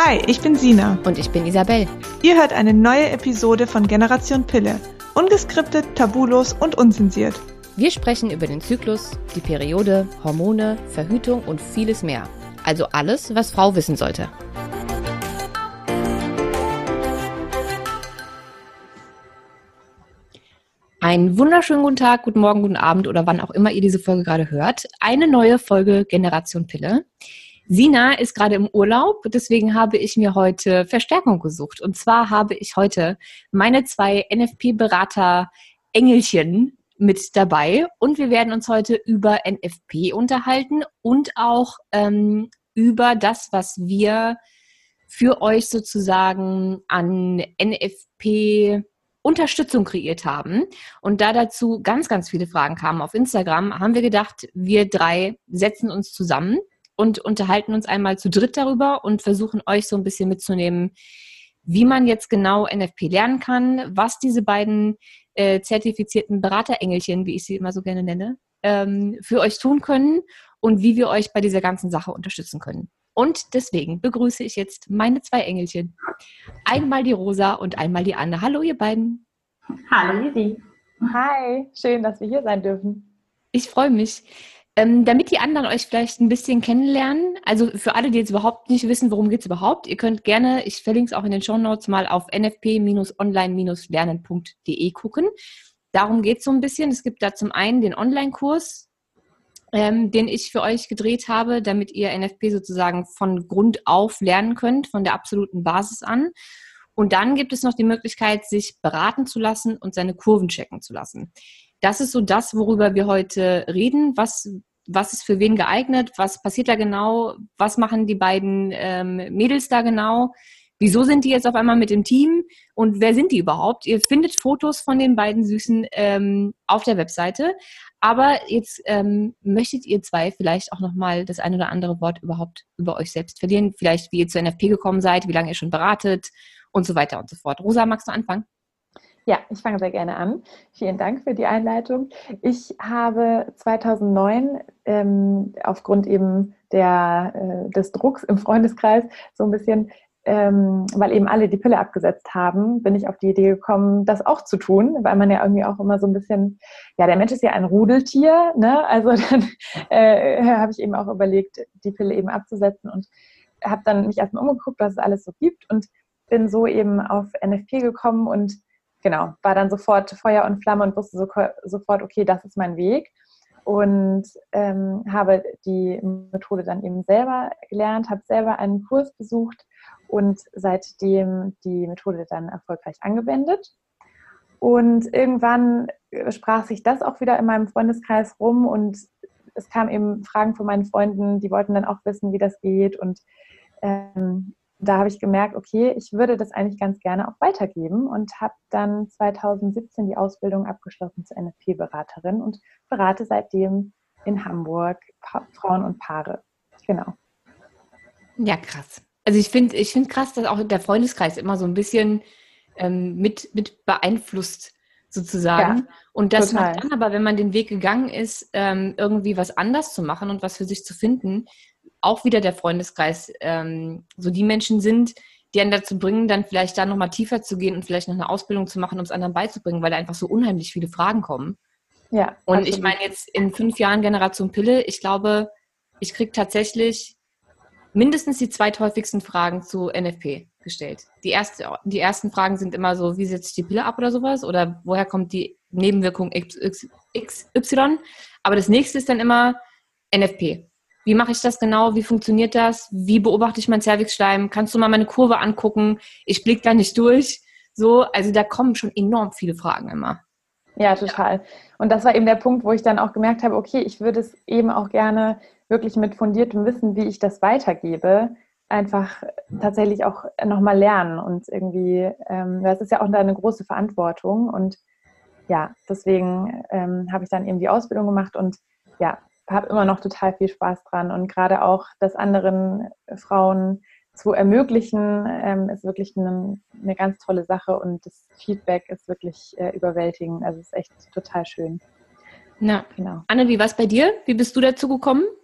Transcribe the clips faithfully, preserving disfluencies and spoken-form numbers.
Hi, ich bin Sina. Und ich bin Isabel. Ihr hört eine neue Episode von Generation Pille. Ungeskriptet, tabulos und unzensiert. Wir sprechen über den Zyklus, die Periode, Hormone, Verhütung und vieles mehr. Also alles, was Frau wissen sollte. Einen wunderschönen guten Tag, guten Morgen, guten Abend oder wann auch immer ihr diese Folge gerade hört. Eine neue Folge Generation Pille. Sina ist gerade im Urlaub, deswegen habe ich mir heute Verstärkung gesucht. Und zwar habe ich heute meine zwei N F P-Berater-Engelchen mit dabei. Und wir werden uns heute über N F P unterhalten und auch ähm, über das, was wir für euch sozusagen an N F P Unterstützung kreiert haben. Und da dazu ganz, ganz viele Fragen kamen auf Instagram, haben wir gedacht, wir drei setzen uns zusammen und unterhalten uns einmal zu dritt darüber und versuchen euch so ein bisschen mitzunehmen, wie man jetzt genau N F P lernen kann, was diese beiden äh, zertifizierten Beraterengelchen, wie ich sie immer so gerne nenne, ähm, für euch tun können und wie wir euch bei dieser ganzen Sache unterstützen können. Und deswegen begrüße ich jetzt meine zwei Engelchen. Einmal die Rosa und einmal die Anne. Hallo, ihr beiden. Hallo, Isi. Hi, schön, dass wir hier sein dürfen. Ich freue mich. Ähm, damit die anderen euch vielleicht ein bisschen kennenlernen, also für alle, die jetzt überhaupt nicht wissen, worum geht es überhaupt, ihr könnt gerne, ich verlinke es auch in den Shownotes, mal auf n f p online lernen punkt d e gucken. Darum geht es so ein bisschen. Es gibt da zum einen den Online-Kurs, ähm, den ich für euch gedreht habe, damit ihr N F P sozusagen von Grund auf lernen könnt, von der absoluten Basis an. Und dann gibt es noch die Möglichkeit, sich beraten zu lassen und seine Kurven checken zu lassen. Das ist so das, worüber wir heute reden. Was, was ist für wen geeignet? Was passiert da genau? Was machen die beiden ähm, Mädels da genau? Wieso sind die jetzt auf einmal mit dem Team? Und wer sind die überhaupt? Ihr findet Fotos von den beiden Süßen ähm, auf der Webseite. Aber jetzt ähm, möchtet ihr zwei vielleicht auch nochmal das ein oder andere Wort überhaupt über euch selbst verlieren. Vielleicht, wie ihr zu N F P gekommen seid, wie lange ihr schon beratet und so weiter und so fort. Rosa, magst du anfangen? Ja, ich fange sehr gerne an. Vielen Dank für die Einleitung. Ich habe zweitausendneun ähm, aufgrund eben der, äh, des Drucks im Freundeskreis so ein bisschen, ähm, weil eben alle die Pille abgesetzt haben, bin ich auf die Idee gekommen, das auch zu tun, weil man ja irgendwie auch immer so ein bisschen, ja, der Mensch ist ja ein Rudeltier, ne? Also dann äh, habe ich eben auch überlegt, die Pille eben abzusetzen und habe dann mich erstmal umgeguckt, was es alles so gibt und bin so eben auf N F P gekommen und genau, war dann sofort Feuer und Flamme und wusste so, sofort, okay, das ist mein Weg. Und ähm, habe die Methode dann eben selber gelernt, habe selber einen Kurs besucht und seitdem die Methode dann erfolgreich angewendet. Und irgendwann sprach sich das auch wieder in meinem Freundeskreis rum und es kamen eben Fragen von meinen Freunden, die wollten dann auch wissen, wie das geht. Und ähm, da habe ich gemerkt, okay, ich würde das eigentlich ganz gerne auch weitergeben und habe dann zweitausendsiebzehn die Ausbildung abgeschlossen zur N F P-Beraterin und berate seitdem in Hamburg pa- Frauen und Paare. Genau. Ja, krass. Also ich finde ich find krass, dass auch der Freundeskreis immer so ein bisschen ähm, mit, mit beeinflusst sozusagen. Ja, und das total. Macht dann aber, wenn man den Weg gegangen ist, ähm, irgendwie was anders zu machen und was für sich zu finden, auch wieder der Freundeskreis, ähm, so die Menschen sind, die einen dazu bringen, dann vielleicht da nochmal tiefer zu gehen und vielleicht noch eine Ausbildung zu machen, um es anderen beizubringen, weil da einfach so unheimlich viele Fragen kommen. Ja. Und absolut. Ich meine jetzt in fünf Jahren Generation Pille, ich glaube, ich kriege tatsächlich mindestens die zweithäufigsten Fragen zu N F P gestellt. Die, erste, die ersten Fragen sind immer so, wie setze ich die Pille ab oder sowas? Oder woher kommt die Nebenwirkung X Y? Aber das nächste ist dann immer N F P. Wie mache ich das genau? Wie funktioniert das? Wie beobachte ich mein Zervixschleim? Kannst du mal meine Kurve angucken? Ich blicke da nicht durch. So, also da kommen schon enorm viele Fragen immer. Ja, total. Und das war eben der Punkt, wo ich dann auch gemerkt habe, okay, ich würde es eben auch gerne wirklich mit fundiertem Wissen, wie ich das weitergebe, einfach tatsächlich auch nochmal lernen. Und irgendwie, ähm, das ist ja auch eine große Verantwortung. Und ja, deswegen ähm, habe ich dann eben die Ausbildung gemacht und ja, habe immer noch total viel Spaß dran und gerade auch das anderen Frauen zu ermöglichen, ähm, ist wirklich eine, eine ganz tolle Sache und das Feedback ist wirklich äh, überwältigend. Also es ist echt total schön. Na, genau. Anne, wie war es bei dir? Wie bist du dazu gekommen?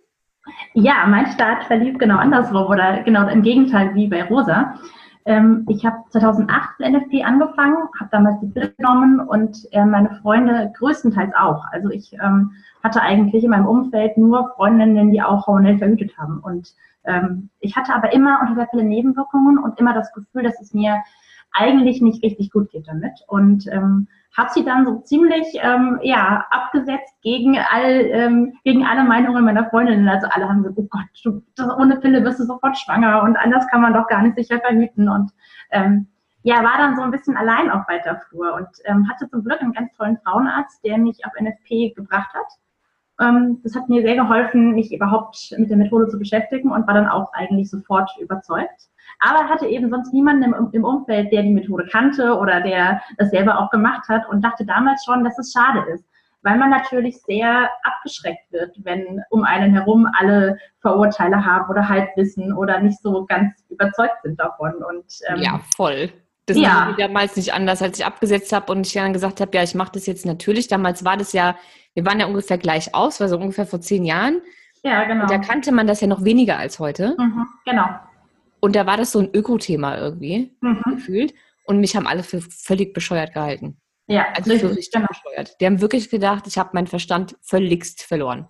Ja, mein Start verlief genau andersrum oder genau im Gegenteil wie bei Rosa. Ähm, ich habe zweitausendacht mit N F P angefangen, habe damals die Pille genommen und äh, meine Freunde größtenteils auch. Also ich ähm, hatte eigentlich in meinem Umfeld nur Freundinnen, die auch hormonell verhütet haben. Und ähm, ich hatte aber immer unter der Pille Nebenwirkungen und immer das Gefühl, dass es mir eigentlich nicht richtig gut geht damit. Und ähm, habe sie dann so ziemlich ähm, ja, abgesetzt gegen, all, ähm, gegen alle Meinungen meiner Freundinnen. Also alle haben gesagt, oh Gott, du, das, ohne Pille wirst du sofort schwanger und anders kann man doch gar nicht sicher verhüten. Und ähm, ja, war dann so ein bisschen allein auf weiter Flur und ähm, hatte zum Glück einen ganz tollen Frauenarzt, der mich auf N F P gebracht hat. Ähm, das hat mir sehr geholfen, mich überhaupt mit der Methode zu beschäftigen und war dann auch eigentlich sofort überzeugt. Aber hatte eben sonst niemanden im, im Umfeld, der die Methode kannte oder der das selber auch gemacht hat und dachte damals schon, dass es schade ist, weil man natürlich sehr abgeschreckt wird, wenn um einen herum alle Vorurteile haben oder Halbwissen oder nicht so ganz überzeugt sind davon. Und, ähm, ja, voll. Das ja. war damals nicht anders, als ich abgesetzt habe und ich dann gesagt habe, ja, ich mache das jetzt natürlich. Damals war das ja, wir waren ja ungefähr gleich aus, war so ungefähr vor zehn Jahren. Ja, genau. Und da kannte man das ja noch weniger als heute. Mhm, genau. Und da war das so ein Öko-Thema irgendwie, mhm. gefühlt. Und mich haben alle für völlig bescheuert gehalten. Ja, also richtig, für richtig genau. bescheuert. Die haben wirklich gedacht, ich habe meinen Verstand völligst verloren.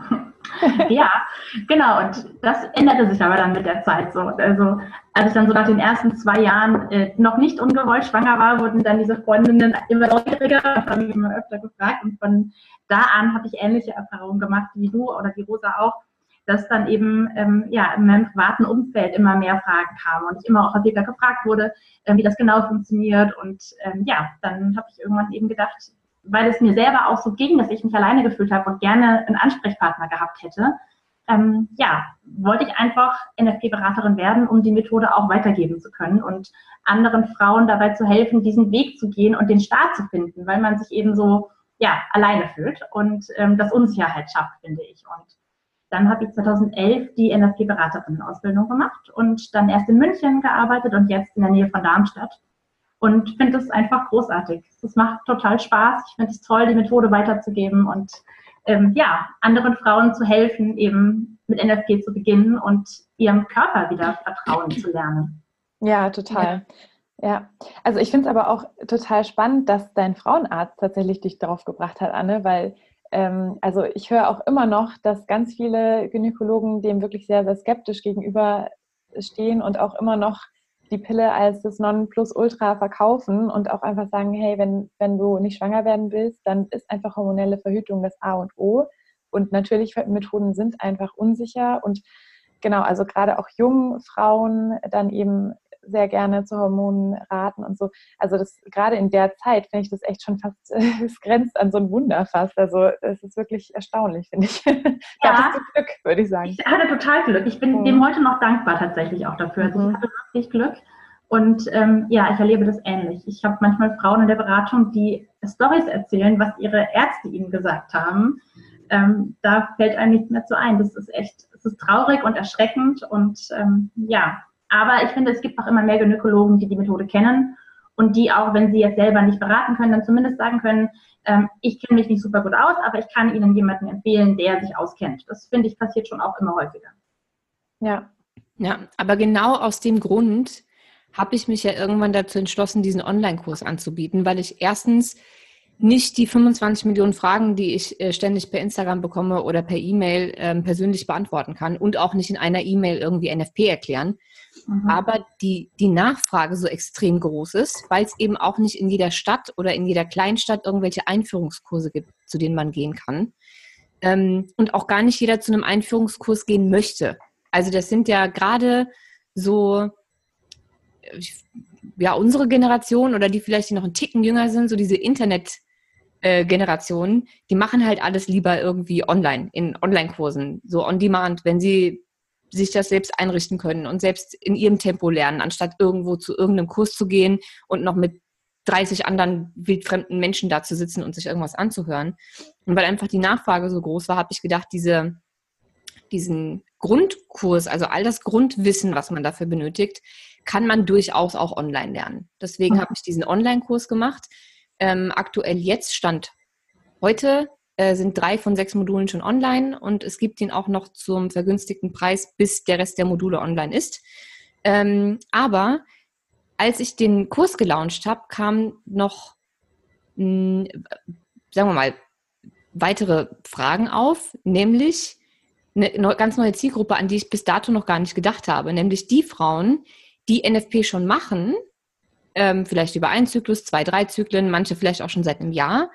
Ja, genau. Und das änderte sich aber dann mit der Zeit so. Also als ich dann so nach den ersten zwei Jahren äh, noch nicht ungewollt schwanger war, wurden dann diese Freundinnen immer neugieriger und haben mich immer öfter gefragt. Und von da an habe ich ähnliche Erfahrungen gemacht wie du oder wie Rosa auch, dass dann eben ähm, ja, in meinem privaten Umfeld immer mehr Fragen kamen und ich immer auch häufiger gefragt wurde, äh, wie das genau funktioniert. Und ähm, ja, dann habe ich irgendwann eben gedacht, weil es mir selber auch so ging, dass ich mich alleine gefühlt habe und gerne einen Ansprechpartner gehabt hätte, ähm, ja, wollte ich einfach N F P-Beraterin werden, um die Methode auch weitergeben zu können und anderen Frauen dabei zu helfen, diesen Weg zu gehen und den Start zu finden, weil man sich eben so ja, alleine fühlt und ähm, das Unsicherheit schafft, finde ich. Und dann habe ich zweitausendelf die N F P-Beraterinnen-Ausbildung gemacht und dann erst in München gearbeitet und jetzt in der Nähe von Darmstadt. Und finde es einfach großartig. Es macht total Spaß. Ich finde es toll, die Methode weiterzugeben und ähm, ja, anderen Frauen zu helfen, eben mit N F P zu beginnen und ihrem Körper wieder vertrauen zu lernen. Ja, total. Ja, ja. Also ich finde es aber auch total spannend, dass dein Frauenarzt tatsächlich dich darauf gebracht hat, Anne, weil ähm, also ich höre auch immer noch, dass ganz viele Gynäkologen dem wirklich sehr, sehr skeptisch gegenüberstehen und auch immer noch die Pille als das Nonplusultra verkaufen und auch einfach sagen, hey, wenn, wenn du nicht schwanger werden willst, dann ist einfach hormonelle Verhütung das A und O. Und natürlich Methoden sind einfach unsicher und genau, also gerade auch jungen Frauen dann eben sehr gerne zu Hormonen raten und so. Also das gerade in der Zeit finde ich das echt schon fast, es grenzt an so ein Wunder fast. Also es ist wirklich erstaunlich, finde ich. Da ja, hattest du Glück, würde ich sagen. Ich hatte total Glück. Ich bin mhm. dem heute noch dankbar tatsächlich auch dafür. Also ich hatte wirklich Glück. Und ähm, ja, ich erlebe das ähnlich. Ich habe manchmal Frauen in der Beratung, die Storys erzählen, was ihre Ärzte ihnen gesagt haben. Ähm, da fällt einem nichts mehr zu ein. Das ist echt, es ist traurig und erschreckend und ähm, ja, aber ich finde, es gibt auch immer mehr Gynäkologen, die die Methode kennen und die auch, wenn sie jetzt selber nicht beraten können, dann zumindest sagen können, ähm, ich kenne mich nicht super gut aus, aber ich kann Ihnen jemanden empfehlen, der sich auskennt. Das finde ich passiert schon auch immer häufiger. Ja. Ja, aber genau aus dem Grund habe ich mich ja irgendwann dazu entschlossen, diesen Online-Kurs anzubieten, weil ich erstens nicht die fünfundzwanzig Millionen Fragen, die ich äh, ständig per Instagram bekomme oder per E-Mail ähm, persönlich beantworten kann und auch nicht in einer E-Mail irgendwie N F P erklären. Mhm. Aber die, die Nachfrage so extrem groß ist, weil es eben auch nicht in jeder Stadt oder in jeder Kleinstadt irgendwelche Einführungskurse gibt, zu denen man gehen kann. Ähm, und auch gar nicht jeder zu einem Einführungskurs gehen möchte. Also das sind ja gerade so ja unsere Generation oder die vielleicht noch einen Ticken jünger sind, so diese Internet- Äh, Generationen, die machen halt alles lieber irgendwie online, in Online-Kursen, so on demand, wenn sie sich das selbst einrichten können und selbst in ihrem Tempo lernen, anstatt irgendwo zu irgendeinem Kurs zu gehen und noch mit dreißig anderen wildfremden Menschen da zu sitzen und sich irgendwas anzuhören. Und weil einfach die Nachfrage so groß war, habe ich gedacht, diese, diesen Grundkurs, also all das Grundwissen, was man dafür benötigt, kann man durchaus auch online lernen. Deswegen mhm. habe ich diesen Online-Kurs gemacht. Ähm, aktuell jetzt, Stand heute, äh, sind drei von sechs Modulen schon online und es gibt ihn auch noch zum vergünstigten Preis, bis der Rest der Module online ist. Ähm, aber als ich den Kurs gelauncht habe, kamen noch, mh, sagen wir mal, weitere Fragen auf, nämlich eine ganz neue Zielgruppe, an die ich bis dato noch gar nicht gedacht habe, nämlich die Frauen, die N F P schon machen, ähm, vielleicht über einen Zyklus, zwei, drei Zyklen, manche vielleicht auch schon seit einem Jahr,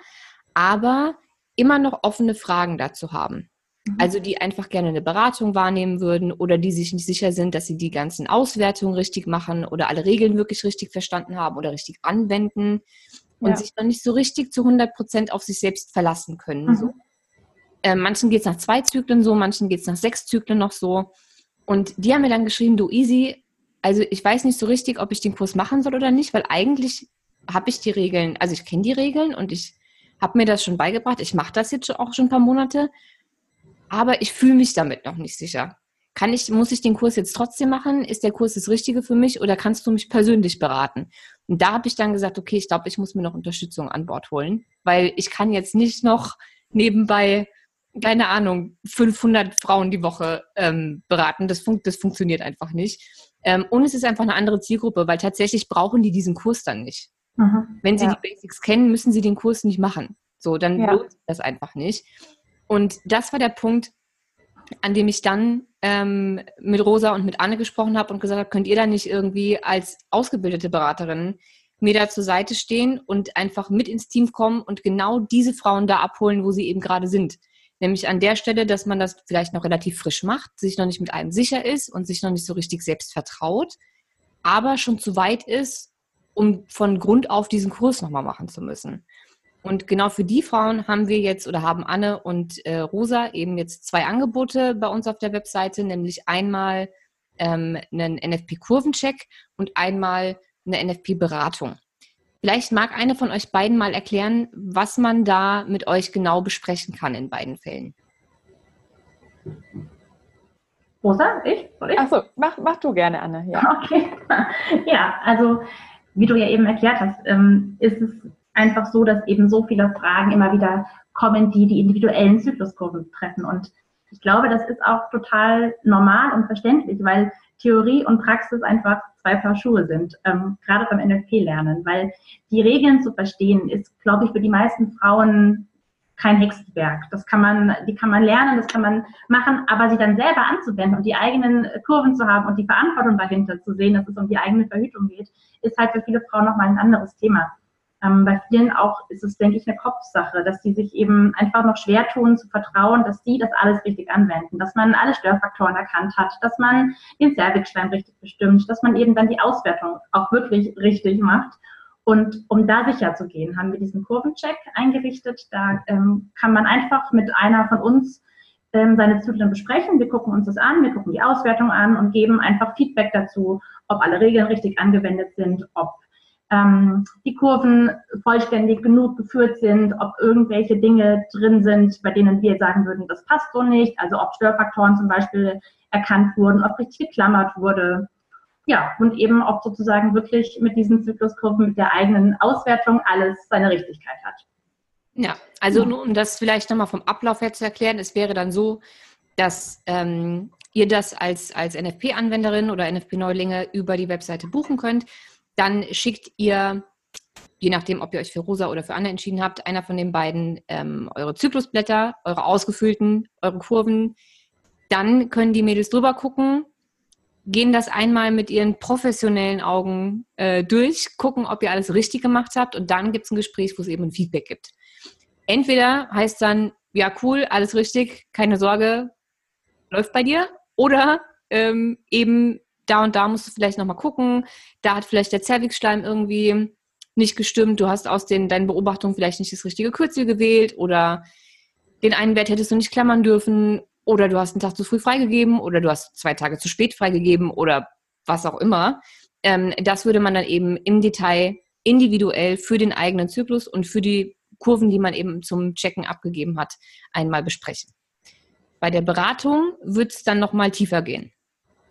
aber immer noch offene Fragen dazu haben. Mhm. Also die einfach gerne eine Beratung wahrnehmen würden oder die sich nicht sicher sind, dass sie die ganzen Auswertungen richtig machen oder alle Regeln wirklich richtig verstanden haben oder richtig anwenden und ja. sich noch nicht so richtig zu hundert Prozent auf sich selbst verlassen können. Mhm. So. Äh, manchen geht es nach zwei Zyklen so, manchen geht es nach sechs Zyklen noch so. Und die haben mir dann geschrieben, du Easy, also ich weiß nicht so richtig, ob ich den Kurs machen soll oder nicht, weil eigentlich habe ich die Regeln, also ich kenne die Regeln und ich habe mir das schon beigebracht. Ich mache das jetzt auch schon ein paar Monate, aber ich fühle mich damit noch nicht sicher. Kann ich, muss ich den Kurs jetzt trotzdem machen? Ist der Kurs das Richtige für mich oder kannst du mich persönlich beraten? Und da habe ich dann gesagt, okay, ich glaube, ich muss mir noch Unterstützung an Bord holen, weil ich kann jetzt nicht noch nebenbei, keine Ahnung, fünfhundert Frauen die Woche ähm, beraten. Das, fun- das funktioniert einfach nicht. Ähm, und es ist einfach eine andere Zielgruppe, weil tatsächlich brauchen die diesen Kurs dann nicht. Mhm, Wenn sie ja. die Basics kennen, müssen sie den Kurs nicht machen. So, dann ja. lohnt sich das einfach nicht. Und das war der Punkt, an dem ich dann ähm, mit Rosa und mit Anne gesprochen habe und gesagt habe, könnt ihr da nicht irgendwie als ausgebildete Beraterin mir da zur Seite stehen und einfach mit ins Team kommen und genau diese Frauen da abholen, wo sie eben gerade sind. Nämlich an der Stelle, dass man das vielleicht noch relativ frisch macht, sich noch nicht mit einem sicher ist und sich noch nicht so richtig selbst vertraut, aber schon zu weit ist, um von Grund auf diesen Kurs nochmal machen zu müssen. Und genau für die Frauen haben wir jetzt oder haben Anne und äh, Rosa eben jetzt zwei Angebote bei uns auf der Webseite, nämlich einmal ähm, einen N F P-Kurvencheck und einmal eine N F P-Beratung. Vielleicht mag eine von euch beiden mal erklären, was man da mit euch genau besprechen kann in beiden Fällen. Rosa, ich? ich? Achso, mach, mach du gerne, Anne. Ja. Okay. Ja, also wie du ja eben erklärt hast, ähm, ist es einfach so, dass eben so viele Fragen immer wieder kommen, die die individuellen Zykluskurven treffen. Und ich glaube, das ist auch total normal und verständlich, weil Theorie und Praxis einfach zwei Paar Schuhe sind, ähm, gerade beim N F P-Lernen. Weil die Regeln zu verstehen ist, glaube ich, für die meisten Frauen kein Hexenwerk. Das kann man, die kann man lernen, das kann man machen, aber sie dann selber anzuwenden und die eigenen Kurven zu haben und die Verantwortung dahinter zu sehen, dass es um die eigene Verhütung geht, ist halt für viele Frauen nochmal ein anderes Thema. Ähm, bei vielen auch ist es, denke ich, eine Kopfsache, dass sie sich eben einfach noch schwer tun, zu vertrauen, dass die das alles richtig anwenden, dass man alle Störfaktoren erkannt hat, dass man den Cervixschleim richtig bestimmt, dass man eben dann die Auswertung auch wirklich richtig macht. Und um da sicher zu gehen, haben wir diesen Kurvencheck eingerichtet. Da ähm, kann man einfach mit einer von uns ähm, seine Zyklen besprechen. Wir gucken uns das an, wir gucken die Auswertung an und geben einfach Feedback dazu, ob alle Regeln richtig angewendet sind, ob ähm, die Kurven vollständig genug geführt sind, ob irgendwelche Dinge drin sind, bei denen wir sagen würden, das passt so nicht. Also ob Störfaktoren zum Beispiel erkannt wurden, ob richtig geklammert wurde. Ja, und eben auch sozusagen wirklich mit diesen Zykluskurven, mit der eigenen Auswertung alles seine Richtigkeit hat. Ja, also ja. nur um das vielleicht nochmal vom Ablauf her zu erklären, es wäre dann so, dass ähm, ihr das als, als N F P-Anwenderin oder N F P-Neulinge über die Webseite buchen könnt. Dann schickt ihr, je nachdem, ob ihr euch für Rosa oder für Anne entschieden habt, einer von den beiden ähm, eure Zyklusblätter, eure ausgefüllten, eure Kurven. Dann können die Mädels drüber gucken, gehen das einmal mit ihren professionellen Augen äh, durch, gucken, ob ihr alles richtig gemacht habt und dann gibt es ein Gespräch, wo es eben ein Feedback gibt. Entweder heißt dann, ja cool, alles richtig, keine Sorge, läuft bei dir, oder ähm, eben da und da musst du vielleicht nochmal gucken, da hat vielleicht der Cervixschleim irgendwie nicht gestimmt, du hast aus den, deinen Beobachtungen vielleicht nicht das richtige Kürzel gewählt oder den einen Wert hättest du nicht klammern dürfen oder du hast einen Tag zu früh freigegeben oder du hast zwei Tage zu spät freigegeben oder was auch immer. Ähm, das würde man dann eben im Detail individuell für den eigenen Zyklus und für die Kurven, die man eben zum Checken abgegeben hat, einmal besprechen. Bei der Beratung wird es dann nochmal tiefer gehen.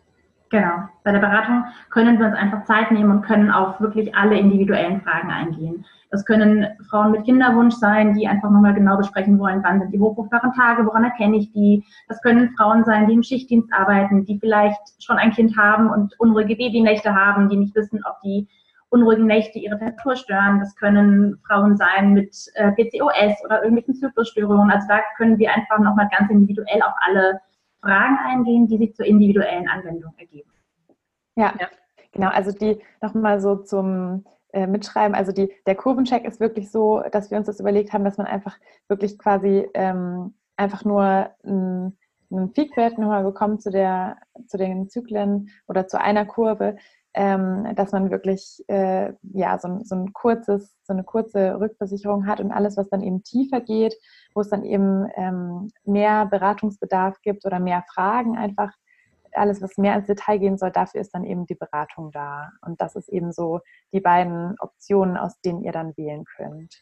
Genau. Bei der Beratung können wir uns einfach Zeit nehmen und können auf wirklich alle individuellen Fragen eingehen. Das können Frauen mit Kinderwunsch sein, die einfach nochmal genau besprechen wollen, wann sind die hochfruchtbaren Tage, woran erkenne ich die. Das können Frauen sein, die im Schichtdienst arbeiten, die vielleicht schon ein Kind haben und unruhige Babynächte haben, die nicht wissen, ob die unruhigen Nächte ihre Temperatur stören. Das können Frauen sein mit äh, P C O S oder irgendwelchen Zyklusstörungen. Also da können wir einfach nochmal ganz individuell auf alle Fragen eingehen, die sich zur individuellen Anwendung ergeben. Ja, ja. Genau. Also die nochmal so zum äh, Mitschreiben. Also die, der Kurvencheck ist wirklich so, dass wir uns das überlegt haben, dass man einfach wirklich quasi ähm, einfach nur ein, ein Peakwert nochmal bekommt zu, der, zu den Zyklen oder zu einer Kurve, ähm, dass man wirklich äh, ja, so, so, ein kurzes, so eine kurze Rückversicherung hat und alles, was dann eben tiefer geht, wo es dann eben ähm, mehr Beratungsbedarf gibt oder mehr Fragen einfach, alles, was mehr ins Detail gehen soll, dafür ist dann eben die Beratung da. Und das ist eben so die beiden Optionen, aus denen ihr dann wählen könnt.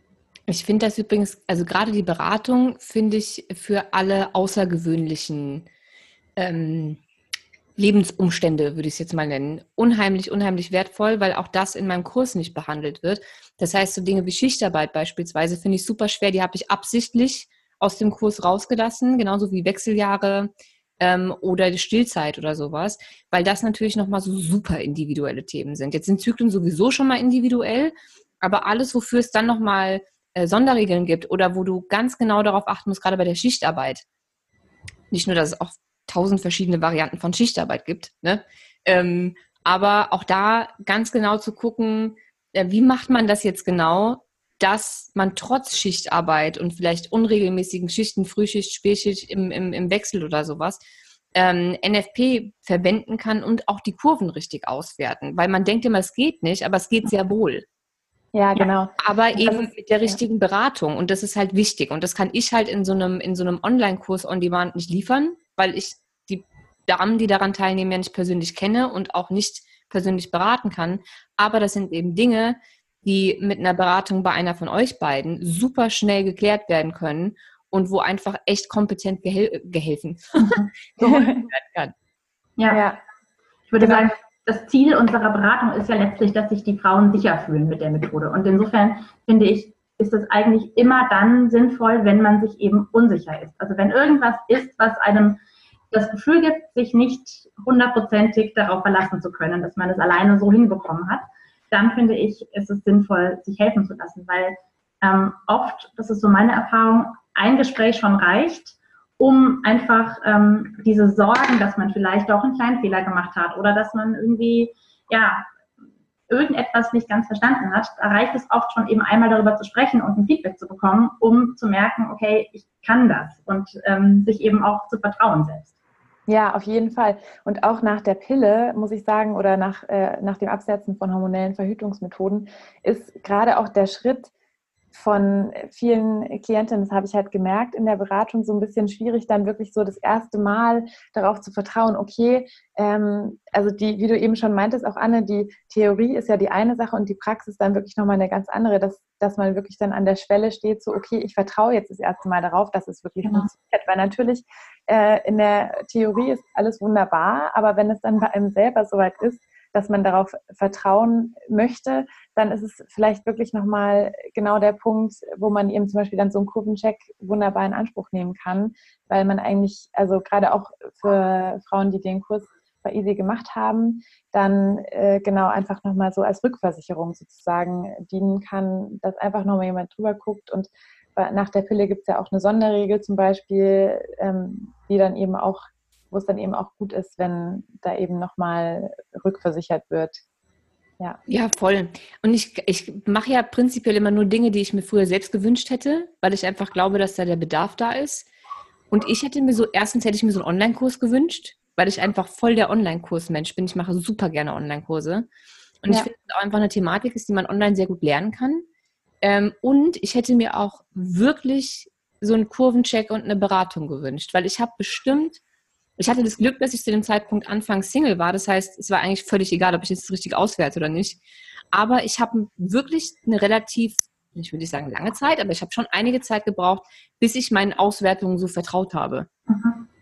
Ich finde das übrigens, also gerade die Beratung finde ich für alle außergewöhnlichen ähm, Lebensumstände, würde ich es jetzt mal nennen, unheimlich, unheimlich wertvoll, weil auch das in meinem Kurs nicht behandelt wird. Das heißt, so Dinge wie Schichtarbeit beispielsweise finde ich super schwer, die habe ich absichtlich aus dem Kurs rausgelassen, genauso wie Wechseljahre ähm, oder die Stillzeit oder sowas, weil das natürlich nochmal so super individuelle Themen sind. Jetzt sind Zyklen sowieso schon mal individuell, aber alles, wofür es dann nochmal äh, Sonderregeln gibt oder wo du ganz genau darauf achten musst, gerade bei der Schichtarbeit, nicht nur, dass es auch tausend verschiedene Varianten von Schichtarbeit gibt, ne? Ähm, aber auch da ganz genau zu gucken, äh, wie macht man das jetzt genau, dass man trotz Schichtarbeit und vielleicht unregelmäßigen Schichten, Frühschicht, Spätschicht im, im, im Wechsel oder sowas, ähm, N F P verwenden kann und auch die Kurven richtig auswerten. Weil man denkt immer, es geht nicht, aber es geht sehr wohl. Ja, genau. Aber das eben ist, mit der richtigen ja. Beratung. Und das ist halt wichtig. Und das kann ich halt in so einem, in so einem Online-Kurs on Demand nicht liefern, weil ich die Damen, die daran teilnehmen, ja nicht persönlich kenne und auch nicht persönlich beraten kann. Aber das sind eben Dinge, die mit einer Beratung bei einer von euch beiden super schnell geklärt werden können und wo einfach echt kompetent gehel- gehelfen geholfen werden kann. Ja. ja, ich würde genau. sagen, das Ziel unserer Beratung ist ja letztlich, dass sich die Frauen sicher fühlen mit der Methode. Und insofern finde ich, ist es eigentlich immer dann sinnvoll, wenn man sich eben unsicher ist. Also wenn irgendwas ist, was einem das Gefühl gibt, sich nicht hundertprozentig darauf verlassen zu können, dass man es alleine so hinbekommen hat, dann finde ich, ist es sinnvoll, sich helfen zu lassen. Weil ähm, oft, das ist so meine Erfahrung, ein Gespräch schon reicht, um einfach ähm, diese Sorgen, dass man vielleicht auch einen kleinen Fehler gemacht hat oder dass man irgendwie, ja, irgendetwas nicht ganz verstanden hat, da reicht es oft schon eben einmal darüber zu sprechen und ein Feedback zu bekommen, um zu merken, okay, ich kann das und ähm, sich eben auch zu vertrauen selbst. Ja, auf jeden Fall. Und auch nach der Pille, muss ich sagen, oder nach, äh, nach dem Absetzen von hormonellen Verhütungsmethoden, ist gerade auch der Schritt von vielen Klientinnen, das habe ich halt gemerkt in der Beratung, so ein bisschen schwierig, dann wirklich so das erste Mal darauf zu vertrauen, okay, ähm, also die, wie du eben schon meintest, auch Anne, die Theorie ist ja die eine Sache und die Praxis dann wirklich nochmal eine ganz andere, dass, dass man wirklich dann an der Schwelle steht, so okay, ich vertraue jetzt das erste Mal darauf, dass es wirklich genau. funktioniert, weil natürlich äh, in der Theorie ist alles wunderbar, aber wenn es dann bei einem selber soweit ist, dass man darauf vertrauen möchte, dann ist es vielleicht wirklich nochmal genau der Punkt, wo man eben zum Beispiel dann so einen Kurvencheck wunderbar in Anspruch nehmen kann, weil man eigentlich, also gerade auch für Frauen, die den Kurs bei Easy gemacht haben, dann äh, genau einfach nochmal so als Rückversicherung sozusagen dienen kann, dass einfach nochmal jemand drüber guckt und nach der Pille gibt es ja auch eine Sonderregel zum Beispiel, ähm, die dann eben auch wo es dann eben auch gut ist, wenn da eben nochmal rückversichert wird. Ja, ja, voll. Und ich, ich mache ja prinzipiell immer nur Dinge, die ich mir früher selbst gewünscht hätte, weil ich einfach glaube, dass da der Bedarf da ist. Und ich hätte mir so, erstens hätte ich mir so einen Online-Kurs gewünscht, weil ich einfach voll der Online-Kurs-Mensch bin. Ich mache super gerne Online-Kurse. Und ja. ich finde, dass auch einfach eine Thematik ist, die man online sehr gut lernen kann. Ähm, und ich hätte mir auch wirklich so einen Kurvencheck und eine Beratung gewünscht, weil ich habe bestimmt Ich hatte das Glück, dass ich zu dem Zeitpunkt anfangs Single war. Das heißt, es war eigentlich völlig egal, ob ich jetzt richtig auswerte oder nicht. Aber ich habe wirklich eine relativ, ich will nicht sagen lange Zeit, aber ich habe schon einige Zeit gebraucht, bis ich meinen Auswertungen so vertraut habe. Mhm.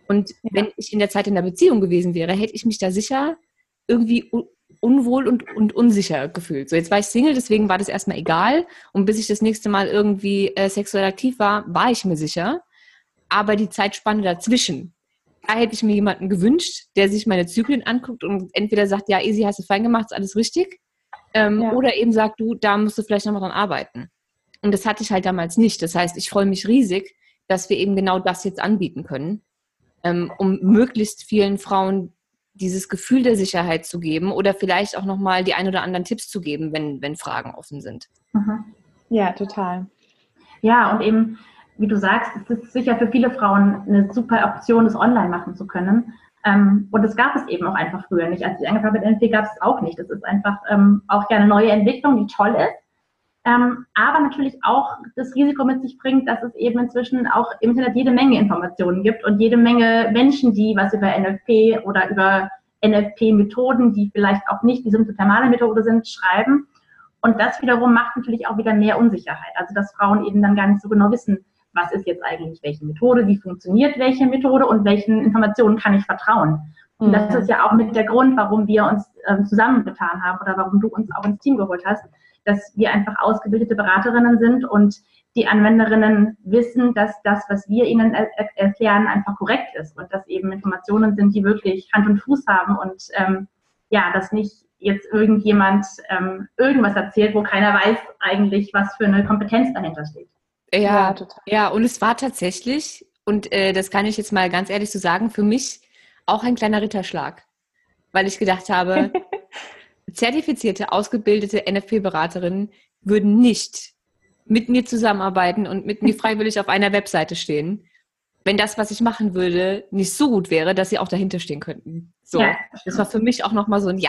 Und ja. wenn ich in der Zeit in der Beziehung gewesen wäre, hätte ich mich da sicher irgendwie unwohl und, und unsicher gefühlt. So, jetzt war ich Single, deswegen war das erstmal egal. Und bis ich das nächste Mal irgendwie äh, sexuell aktiv war, war ich mir sicher. Aber die Zeitspanne dazwischen, da hätte ich mir jemanden gewünscht, der sich meine Zyklen anguckt und entweder sagt, ja, easy, hast du fein gemacht, ist alles richtig. Ähm, ja. Oder eben sagt, du, da musst du vielleicht nochmal dran arbeiten. Und das hatte ich halt damals nicht. Das heißt, ich freue mich riesig, dass wir eben genau das jetzt anbieten können, ähm, um möglichst vielen Frauen dieses Gefühl der Sicherheit zu geben oder vielleicht auch nochmal die ein oder anderen Tipps zu geben, wenn, wenn Fragen offen sind. Mhm. Ja, total. Ja, und eben, wie du sagst, es ist sicher für viele Frauen eine super Option, das online machen zu können. Ähm, und das gab es eben auch einfach früher nicht. Als ich angefangen habe mit N F P, gab es auch nicht. Das ist einfach ähm, auch ja eine neue Entwicklung, die toll ist. Ähm, aber natürlich auch das Risiko mit sich bringt, dass es eben inzwischen auch im Internet jede Menge Informationen gibt und jede Menge Menschen, die was über N F P oder über N F P-Methoden, die vielleicht auch nicht die symptothermale Methode sind, schreiben. Und das wiederum macht natürlich auch wieder mehr Unsicherheit. Also dass Frauen eben dann gar nicht so genau wissen, was ist jetzt eigentlich welche Methode, wie funktioniert welche Methode und welchen Informationen kann ich vertrauen. Und mhm. das ist ja auch mit der Grund, warum wir uns ähm, zusammengetan haben oder warum du uns auch ins Team geholt hast, dass wir einfach ausgebildete Beraterinnen sind und die Anwenderinnen wissen, dass das, was wir ihnen er- erklären, einfach korrekt ist und dass eben Informationen sind, die wirklich Hand und Fuß haben und ähm, ja, dass nicht jetzt irgendjemand ähm, irgendwas erzählt, wo keiner weiß eigentlich, was für eine Kompetenz dahinter steht. Ja, ja, total. Ja, und es war tatsächlich, und äh, das kann ich jetzt mal ganz ehrlich so sagen, für mich auch ein kleiner Ritterschlag, weil ich gedacht habe, zertifizierte, ausgebildete N F P-Beraterinnen würden nicht mit mir zusammenarbeiten und mit mir freiwillig auf einer Webseite stehen, wenn das, was ich machen würde, nicht so gut wäre, dass sie auch dahinter stehen könnten. So, ja. Das war für mich auch nochmal so ein Ja.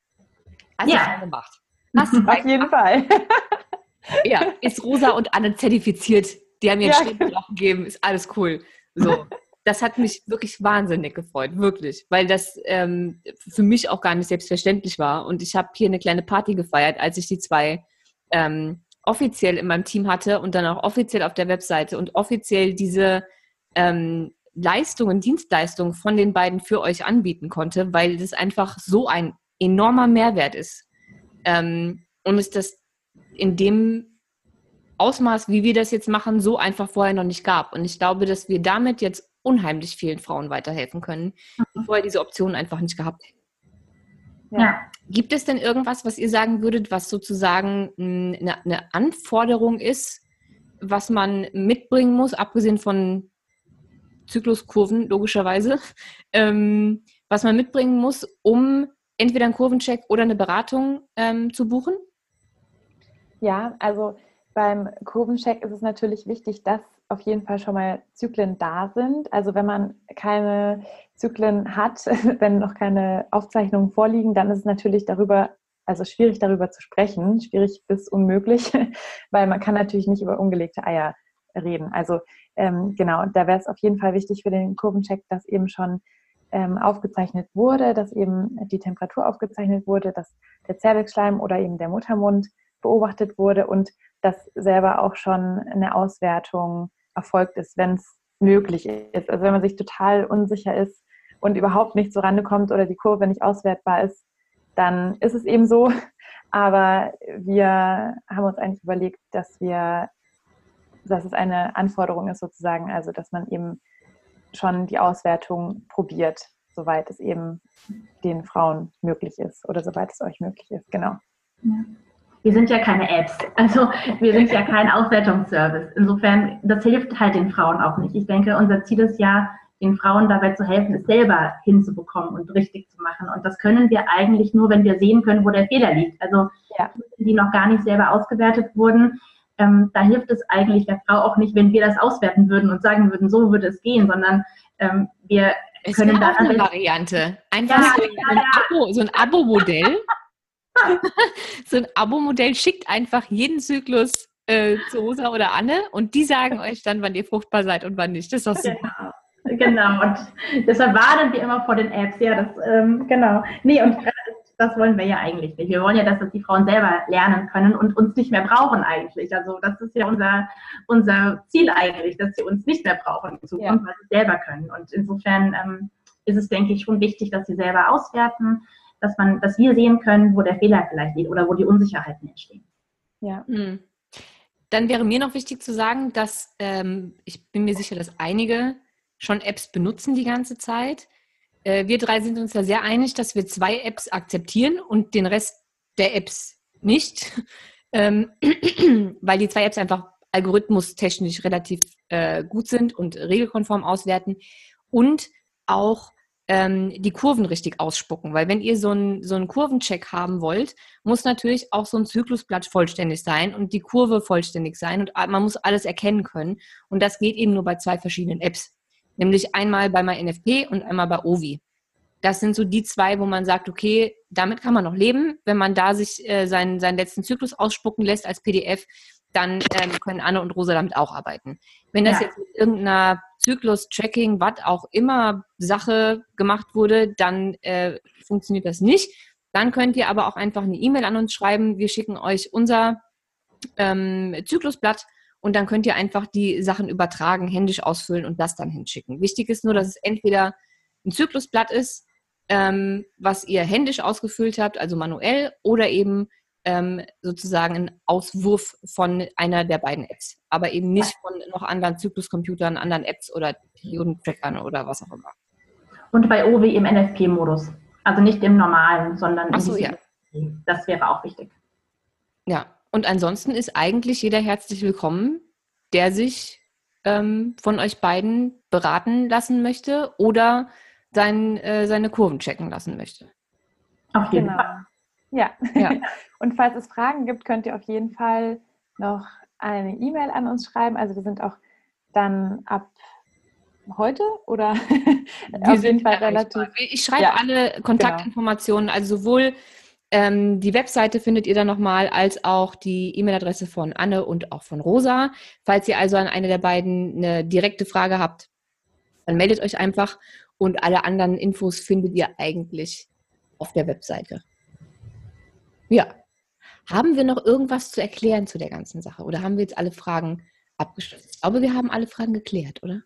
Hast ja. du schon gemacht. Hast du auf jeden Fall. Ja, ist Rosa und Anne zertifiziert. Die haben mir einen ja, Stempel drauf gegeben, ist alles cool. So. Das hat mich wirklich wahnsinnig gefreut, wirklich, weil das ähm, für mich auch gar nicht selbstverständlich war. Und ich habe hier eine kleine Party gefeiert, als ich die zwei ähm, offiziell in meinem Team hatte und dann auch offiziell auf der Webseite und offiziell diese ähm, Leistungen, Dienstleistungen von den beiden für euch anbieten konnte, weil das einfach so ein enormer Mehrwert ist. Ähm, und es das in dem Ausmaß, wie wir das jetzt machen, so einfach vorher noch nicht gab. Und ich glaube, dass wir damit jetzt unheimlich vielen Frauen weiterhelfen können, die vorher diese Option einfach nicht gehabt hätten. Ja. Gibt es denn irgendwas, was ihr sagen würdet, was sozusagen eine, eine Anforderung ist, was man mitbringen muss, abgesehen von Zykluskurven, logischerweise, ähm, was man mitbringen muss, um entweder einen Kurvencheck oder eine Beratung ähm, zu buchen? Ja, also beim Kurvencheck ist es natürlich wichtig, dass auf jeden Fall schon mal Zyklen da sind. Also wenn man keine Zyklen hat, wenn noch keine Aufzeichnungen vorliegen, dann ist es natürlich darüber, also schwierig darüber zu sprechen, schwierig bis unmöglich, weil man kann natürlich nicht über ungelegte Eier reden. Also ähm, genau, da wäre es auf jeden Fall wichtig für den Kurvencheck, dass eben schon ähm, aufgezeichnet wurde, dass eben die Temperatur aufgezeichnet wurde, dass der Zervixschleim oder eben der Muttermund beobachtet wurde und dass selber auch schon eine Auswertung erfolgt ist, wenn es möglich ist. Also wenn man sich total unsicher ist und überhaupt nicht zurande kommt oder die Kurve nicht auswertbar ist, dann ist es eben so. Aber wir haben uns eigentlich überlegt, dass wir, dass es eine Anforderung ist sozusagen, also dass man eben schon die Auswertung probiert, soweit es eben den Frauen möglich ist oder soweit es euch möglich ist. Genau. Ja. Wir sind ja keine Apps, also wir sind ja kein Auswertungsservice. Insofern, das hilft halt den Frauen auch nicht. Ich denke, unser Ziel ist ja, den Frauen dabei zu helfen, es selber hinzubekommen und richtig zu machen. Und das können wir eigentlich nur, wenn wir sehen können, wo der Fehler liegt. Also ja. die noch gar nicht selber ausgewertet wurden, ähm, da hilft es eigentlich der Frau auch nicht, wenn wir das auswerten würden und sagen würden, so würde es gehen, sondern ähm, wir es können da auch eine Variante. Einfach ja, so, ja, ein ja. Abo, so ein Abo-Modell. So ein Abo-Modell schickt einfach jeden Zyklus äh, zu Rosa oder Anne und die sagen euch dann, wann ihr fruchtbar seid und wann nicht. Das ist doch super. Genau, genau. Und deshalb warnen wir immer vor den Apps. Ja, das, ähm, genau. Nee, und das wollen wir ja eigentlich nicht. Wir wollen ja, dass das die Frauen selber lernen können und uns nicht mehr brauchen eigentlich. Also das ist ja unser, unser Ziel eigentlich, dass sie uns nicht mehr brauchen in Zukunft, ja. weil sie selber können. Und insofern ähm, ist es, denke ich, schon wichtig, dass sie selber auswerten, dass man, dass wir sehen können, wo der Fehler vielleicht liegt oder wo die Unsicherheiten entstehen. Ja. Mhm. Dann wäre mir noch wichtig zu sagen, dass ähm, ich bin mir sicher, dass einige schon Apps benutzen die ganze Zeit. Äh, wir drei sind uns da sehr einig, dass wir zwei Apps akzeptieren und den Rest der Apps nicht, ähm, weil die zwei Apps einfach algorithmustechnisch relativ äh, gut sind und regelkonform auswerten und auch ähm, die Kurven richtig ausspucken. Weil wenn ihr so einen so einen Kurvencheck haben wollt, muss natürlich auch so ein Zyklusblatt vollständig sein und die Kurve vollständig sein und man muss alles erkennen können. Und das geht eben nur bei zwei verschiedenen Apps. Nämlich einmal bei MyNFP und einmal bei Ovi. Das sind so die zwei, wo man sagt, okay, damit kann man noch leben. Wenn man da sich äh, seinen, seinen letzten Zyklus ausspucken lässt als P D F, dann ähm, können Anne und Rosa damit auch arbeiten. Wenn das ja. jetzt mit irgendeiner Zyklus-Tracking, was auch immer Sache gemacht wurde, dann äh, funktioniert das nicht. Dann könnt ihr aber auch einfach eine E-Mail an uns schreiben. Wir schicken euch unser ähm, Zyklusblatt und dann könnt ihr einfach die Sachen übertragen, händisch ausfüllen und das dann hinschicken. Wichtig ist nur, dass es entweder ein Zyklusblatt ist, ähm, was ihr händisch ausgefüllt habt, also manuell, oder eben ähm, sozusagen ein Auswurf von einer der beiden Apps. Aber eben nicht von noch anderen Zykluscomputern, anderen Apps oder Periodentrackern oder was auch immer. Und bei Ovi im N F P-Modus. Also nicht im normalen, sondern Ach so, im ja. Das wäre auch wichtig. Ja, und ansonsten ist eigentlich jeder herzlich willkommen, der sich ähm, von euch beiden beraten lassen möchte oder sein, äh, seine Kurven checken lassen möchte. Auf jeden genau. Fall. Ja. ja. Und falls es Fragen gibt, könnt ihr auf jeden Fall noch eine E-Mail an uns schreiben. Also wir sind auch dann ab heute oder auf jeden Fall relativ. Ich schreibe ja, alle Kontaktinformationen, genau. Also sowohl ähm, die Webseite findet ihr dann nochmal, als auch die E-Mail-Adresse von Anne und auch von Rosa. Falls ihr also an eine der beiden eine direkte Frage habt, dann meldet euch einfach und alle anderen Infos findet ihr eigentlich auf der Webseite. Ja. Haben wir noch irgendwas zu erklären zu der ganzen Sache oder haben wir jetzt alle Fragen abgeschlossen? Ich glaube, wir haben alle Fragen geklärt, oder?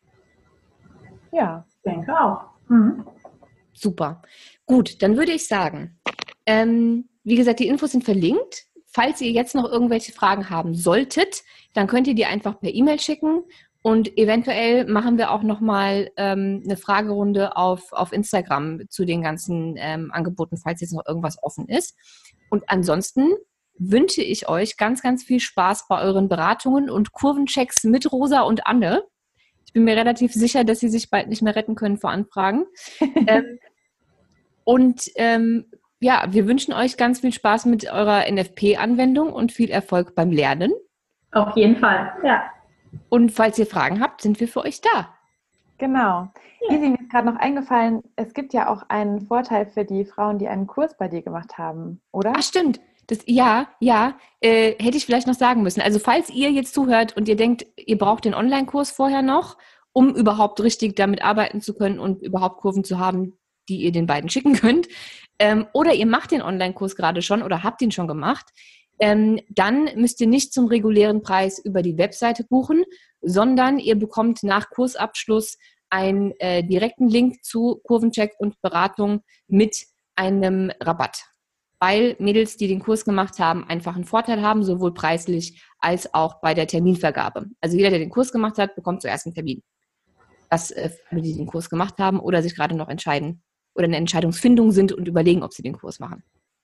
Ja, ich denke auch. Mhm. Super. Gut, dann würde ich sagen, ähm, wie gesagt, die Infos sind verlinkt. Falls ihr jetzt noch irgendwelche Fragen haben solltet, dann könnt ihr die einfach per E-Mail schicken und eventuell machen wir auch nochmal ähm, eine Fragerunde auf, auf Instagram zu den ganzen ähm, Angeboten, falls jetzt noch irgendwas offen ist. Und ansonsten wünsche ich euch ganz, ganz viel Spaß bei euren Beratungen und Kurvenchecks mit Rosa und Anne. Ich bin mir relativ sicher, dass sie sich bald nicht mehr retten können vor Anfragen. ähm, und ähm, ja, wir wünschen euch ganz viel Spaß mit eurer N F P-Anwendung und viel Erfolg beim Lernen. Auf jeden Fall, ja. Und falls ihr Fragen habt, sind wir für euch da. Genau. Ja. Isi, mir ist gerade noch eingefallen, es gibt ja auch einen Vorteil für die Frauen, die einen Kurs bei dir gemacht haben, oder? Ach, stimmt. Das, ja, ja, äh, hätte ich vielleicht noch sagen müssen. Also falls ihr jetzt zuhört und ihr denkt, ihr braucht den Online-Kurs vorher noch, um überhaupt richtig damit arbeiten zu können und überhaupt Kurven zu haben, die ihr den beiden schicken könnt, ähm, oder ihr macht den Online-Kurs gerade schon oder habt ihn schon gemacht, ähm, dann müsst ihr nicht zum regulären Preis über die Webseite buchen, sondern ihr bekommt nach Kursabschluss einen äh, direkten Link zu Kurvencheck und Beratung mit einem Rabatt. Weil Mädels, die den Kurs gemacht haben, einfach einen Vorteil haben, sowohl preislich als auch bei der Terminvergabe. Also jeder, der den Kurs gemacht hat, bekommt zuerst einen Termin. Das äh, für alle, die den Kurs gemacht haben oder sich gerade noch entscheiden oder in der Entscheidungsfindung sind und überlegen, ob sie den Kurs machen.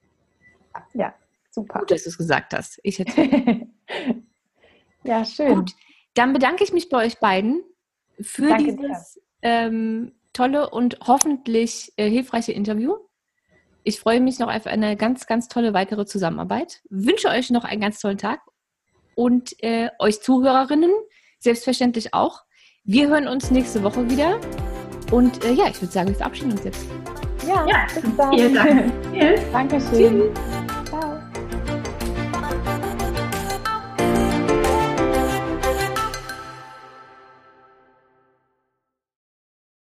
Ja, super. Gut, dass du es gesagt hast. Ich hätte ja, schön. Gut, dann bedanke ich mich bei euch beiden für Danke dieses ähm, tolle und hoffentlich äh, hilfreiche Interview. Ich freue mich noch auf eine ganz, ganz tolle weitere Zusammenarbeit. Wünsche euch noch einen ganz tollen Tag und äh, euch Zuhörerinnen selbstverständlich auch. Wir hören uns nächste Woche wieder und äh, ja, ich würde sagen, wir verabschieden uns jetzt. Ja, ja bis dann. Vielen Dank. Dankeschön. Tschüss.